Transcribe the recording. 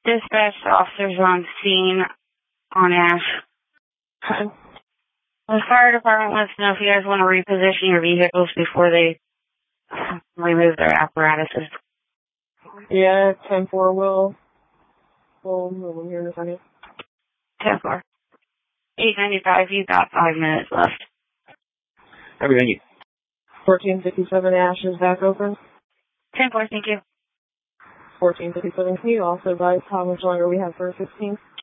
Dispatch officers on scene on Ash. Okay. The fire department wants to know if you guys want to reposition your vehicles before they remove their apparatuses. Yeah, 10-4 will move them here in a second. 10-4. 895, you've got 5 minutes left. Thank you. 1457 Ash is back open. 10-4, thank you. 1457, can you also advise how much longer we have for 15?